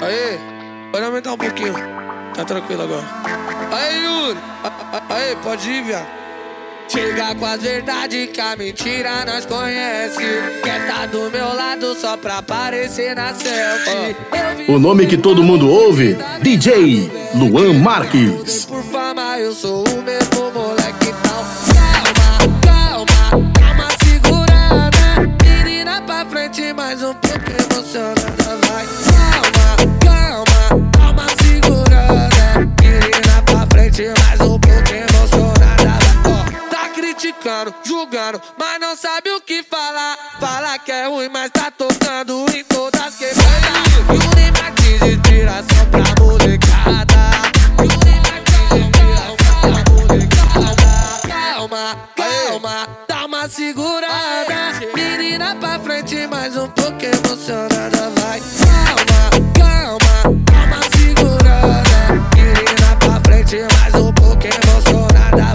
Aê, pode aumentar um pouquinho. Tá tranquilo agora. Aê, Yuri. Aê, pode ir, viado. Chega com as verdades que a mentira nós conhece. Quer tá do meu lado só pra aparecer na selfie. O nome que todo mundo ouve, DJ Luan Marques. Por fama eu sou o mesmo moleque tal. Calma, segurada. Menina pra frente, mais um pouco emocionada. Vai, calma, segurada. Menina pra frente, mais um pouco emocionada. Criticando, julgando, mas não sabe o que falar. Fala que é ruim, mas tá tocando em todas quebradas. Yuri Martins de tiração pra molecada. Yuri Martins de tiração pra molecada. Calma, dá uma segurada. Menina pra frente, mais um pouco emocionada. Vai, calma, dá uma segurada. Menina pra frente, mais um pouco emocionada.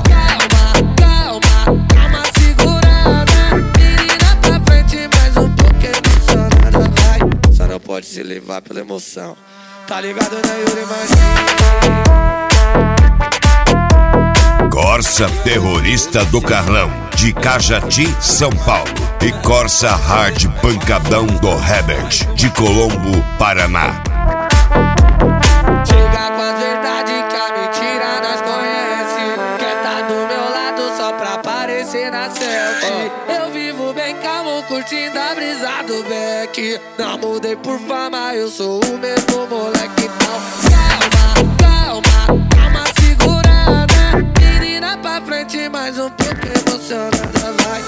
Pode se levar pela emoção. Tá ligado, né, Yuri Martins? Corsa Terrorista do Carlão, de Cajati, São Paulo. E Corsa Hard Pancadão do Herbert, de Colombo, Paraná. Chega com a verdade que a mentira nós conhece. Quer tá do meu lado só pra aparecer na selfie. Eu vivo bem calmo, curtindo a brisa do Beck. Não mudei por fama, eu sou o mesmo moleque não. Calma, segurada. Menina pra frente, mais um pouco emocionada. Vai,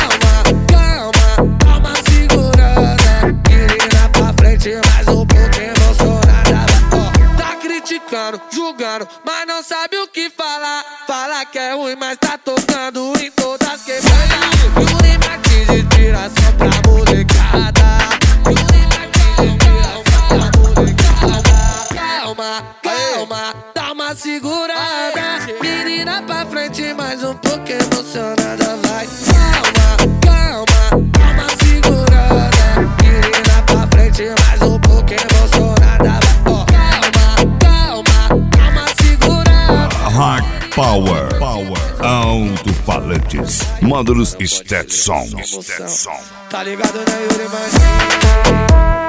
calma, segurada. Menina pra frente, mais um pouco emocionada. Tá criticando, julgando, mas não sabe o que falar. Fala que é ruim, mas tá tocando em todas quebradas. Yuri Martins de tiração pra molecada. Yuri Martins de tiração pra molecada. Calma, dá uma segurada. Menina pra frente, mais um pouco emocionada. Vai, calma, dá uma segurada. Menina pra frente, mais um pouco emocionada. Calma, dá uma segurada. Hard Power, alto-falantes, módulos Stetson. Tá ligado, né, Yuri Martins?